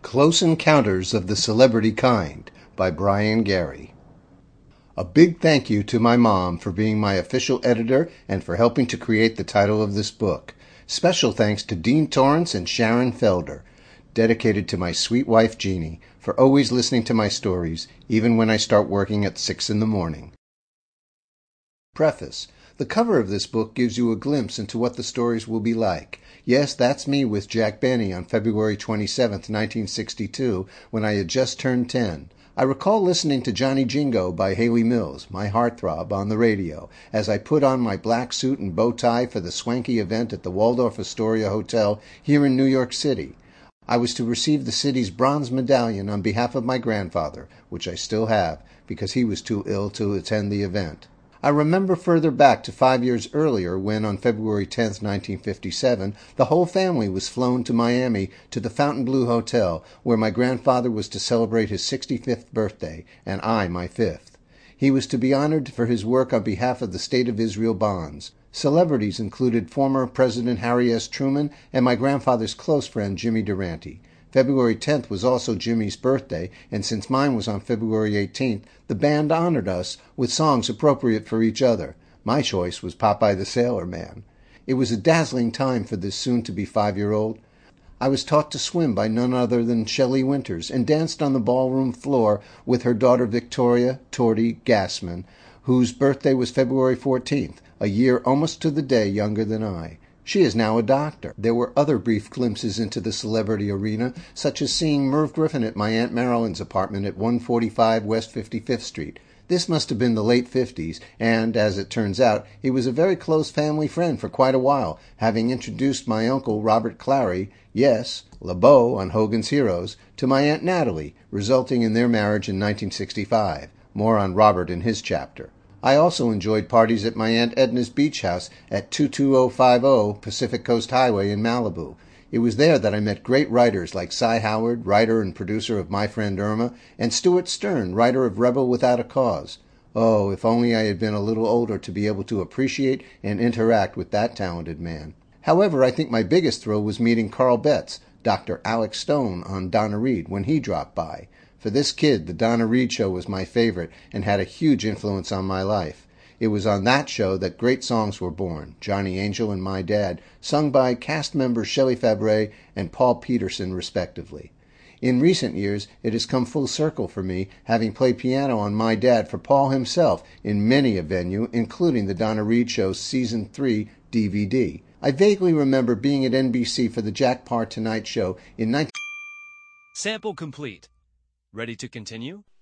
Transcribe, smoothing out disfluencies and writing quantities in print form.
Close Encounters of the Celebrity Kind by Brian Gary. A big thank you to my mom for being my official editor and for helping to create the title of this book. Special thanks to Dean Torrance and Sharon Felder, dedicated to my sweet wife Jeannie, for always listening to my stories, even when I start working at 6 in the morning. Preface. The cover of this book gives you a glimpse into what the stories will be like. Yes, that's me with Jack Benny on February 27, 1962, when I had just turned 10. I recall listening to Johnny Jingo by Haley Mills, my heartthrob, on the radio, as I put on my black suit and bow tie for the swanky event at the Waldorf Astoria Hotel here in New York City. I was to receive the city's bronze medallion on behalf of my grandfather, which I still have, because he was too ill to attend the event. I remember further back to 5 years earlier when, on February 10, 1957, the whole family was flown to Miami to the Fontainebleau Hotel, where my grandfather was to celebrate his 65th birthday, and I my 5th. He was to be honored for his work on behalf of the State of Israel bonds. Celebrities included former President Harry S. Truman and my grandfather's close friend Jimmy Durante. February 10th was also Jimmy's birthday, and since mine was on February 18th, the band honored us with songs appropriate for each other. My choice was Popeye the Sailor Man. It was a dazzling time for this soon-to-be 5-year-old. I was taught to swim by none other than Shelley Winters, and danced on the ballroom floor with her daughter Victoria Torty Gassman, whose birthday was February 14th, a year almost to the day younger than I. She is now a doctor. There were other brief glimpses into the celebrity arena, such as seeing Merv Griffin at my Aunt Marilyn's apartment at 145 West 55th Street. This must have been the late 50s, and, as it turns out, he was a very close family friend for quite a while, having introduced my uncle Robert Clary, yes, LeBeau on Hogan's Heroes, to my Aunt Natalie, resulting in their marriage in 1965. More on Robert in his chapter. I also enjoyed parties at my Aunt Edna's beach house at 22050 Pacific Coast Highway in Malibu. It was there that I met great writers like Cy Howard, writer and producer of My Friend Irma, and Stuart Stern, writer of Rebel Without a Cause. Oh, if only I had been a little older to be able to appreciate and interact with that talented man. However, I think my biggest thrill was meeting Carl Betts, Dr. Alex Stone, on Donna Reed when he dropped by. For this kid, the Donna Reed Show was my favorite and had a huge influence on my life. It was on that show that great songs were born, Johnny Angel and My Dad, sung by cast members Shelley Fabre and Paul Peterson respectively. In recent years, it has come full circle for me, having played piano on My Dad for Paul himself in many a venue, including the Donna Reed Show's Season 3 DVD. I vaguely remember being at NBC for the Jack Paar Tonight Show in 19... Sample complete. Ready to continue?